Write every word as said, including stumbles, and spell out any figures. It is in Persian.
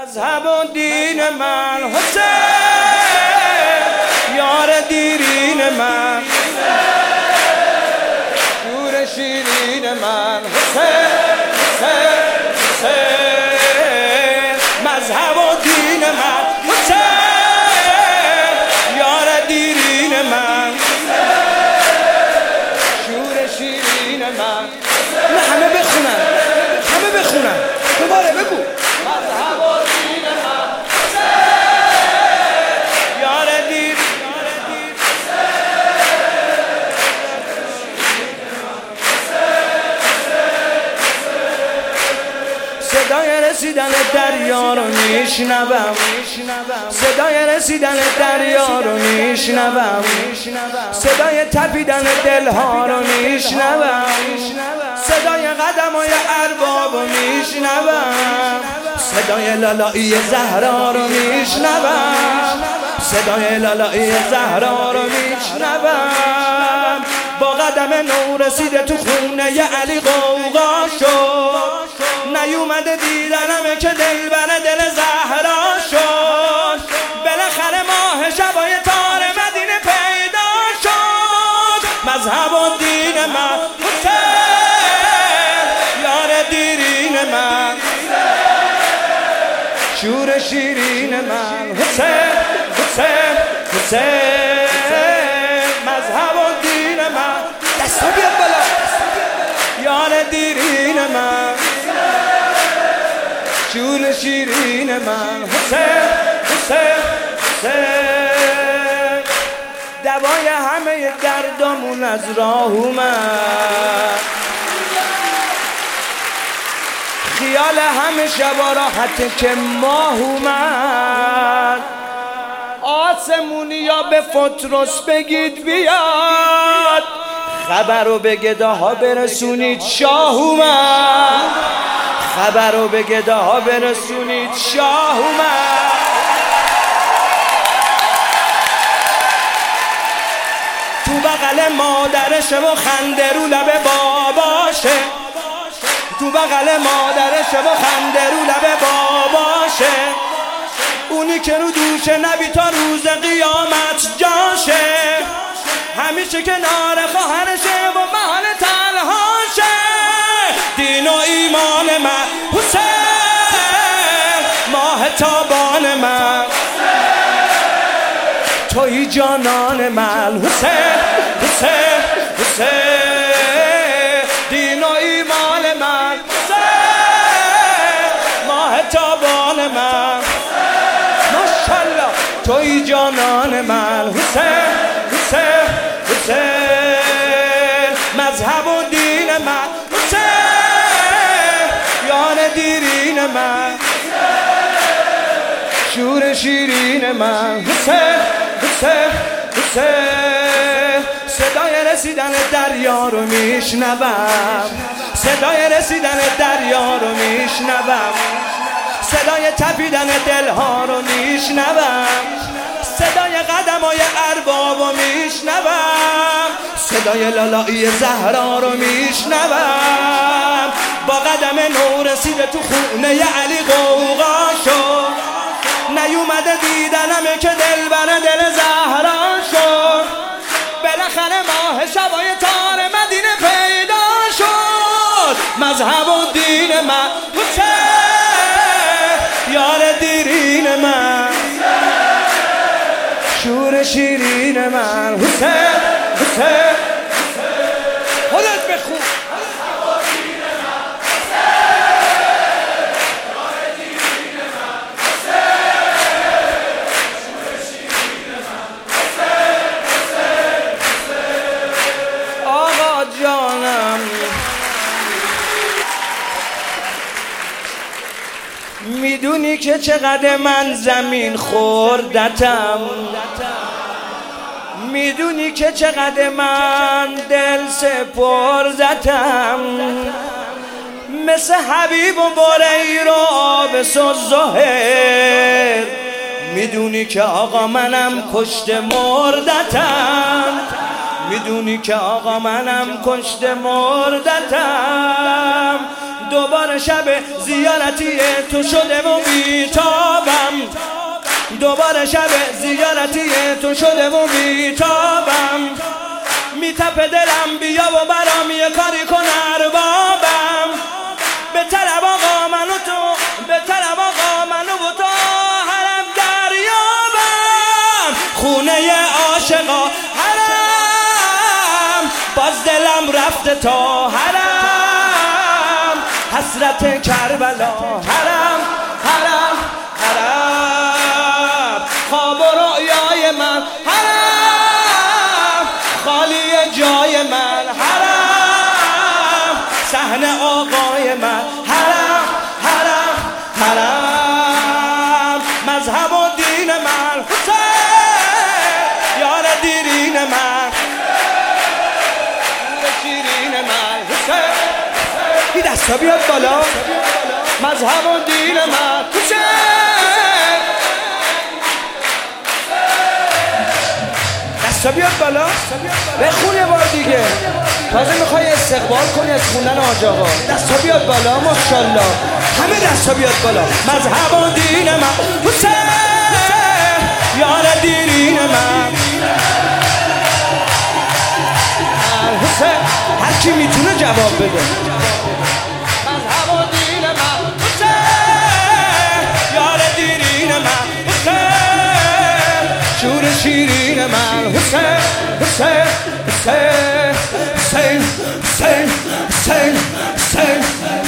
مذهب و دین من حسین، یار دیرین من شور شیرین من حسین، حسین، حسین. مذهب و دین من حسین، یار دیرین من شور شیرین من. نه همه بخونن، همه بخونن دوباره بگو. مذهب و دین من حسین، یار دیر صدای رسیدن دریا رو میشنوم، صدای رسیدن دریا رو میشنوم، صدای تپیدن دلها رو میشنوم، صدای قدمای ارباب رو میشنوم، صدای لالایی زهرا رو میشنوم، صدای لالایی زهرا رو میشنوم. با قدم نو رسیده تو خونه ی علی غوغا شد، نیومده دیدنمه که دل بر دل زهرا شد. بالاخره ماه شبای تار مدینه پیدا شد. مذهب و دین من حسین، یار دیرین من شور شیرین من حسین، حسین، حسین. مذهب و دین من دستا بیاد بالا، یار دیرین من شور شیرین من حسین، حسین، حسین. دوای همه دردامون از راه اومد، خیال همه شبا راحته که ماه اومد. آسمونی یا به فطرس بگید بیاد، خبر رو به گداها برسونید شاه اومد، خبر رو به گداها برسونید شاه اومد. تو بغل مادرشه و خنده رو لب باباشه، تو بغل مادرشه و خنده رو لب باباشه. اونی که رو دوشه نبی تا روز قیامت جاشه، همیشه کنار خواهرشه و محال تنهاشه. دین و ایمان من حسین، ماه تابان من توی جانان من حسین، حسین، حسین. دین و ایمان من حسین، ماه تابان من ماشالله توی جانان من حسین، حسین، حسین. مذهب و دین من حسین، یار دیرین من شور شیرین من حسین، حسین، حسین. صدای رسیدن دریا رو میشنوم، صدای رسیدن دریا رو میشنوم، صدای تپیدن دلها رو میشنوم، صدای قدمای ارباب رو میشنوم، صدای لالایی زهرا رو میشنوم. با قدم نو رسیده تو خونه ی علی غوغا شد، نیومده دیدنمه که دل بر دل زهرا شد. بالاخره ماه شبای تار مدینه پیدا شد. مذهب و دین من حسین، یار دیرین من شور شیرین من حسین، حسین. خودت بخون. آقا جانم میدونی که چقدر من زمین خوردتم، میدونی که چقدر من دل سپردتم، مثل حبیب و بریر و آبس و زهر. میدونی که آقا منم کشت مردتم، میدونی که آقا منم کشت مردتم. دوباره شب زیارتی تو شده و بی‌تاب دوباره شب زیارتی تو شده و بیتابم، میتپه دلم بیا و برام یه کاری کن اربابم. به طلب آقا منو تو، به طلب آقا منو و تو حرم دریابم، خونه عاشقا حرم، باز دلم رفته تا حرم، حسرت کربلا حرم حرم حرم، خواب و رؤیای من حرم، خالی جای من حرم، صحنه آقای من حرم حرم حرم، مذهب و دین من حسین، یار دیرین من شیرین من حسین. این دستا بیاد بالا، مذهب و دین من حسین، دستا بیاد بالا. بخون یه بار دیگه، تازه میخوای استقبال کنی از خوندن حاج آقا. دستا بیاد بالا ماشاءالله، همه دستا بیاد بالا. مذهب و دین من حسین، یار دیرین من حسین. هر کی میتونه جواب بده. مذهب و دین من حسین، یار دیرین من حسین، شور شیرین من حسین حسین حسین حسین حسین حسین حسین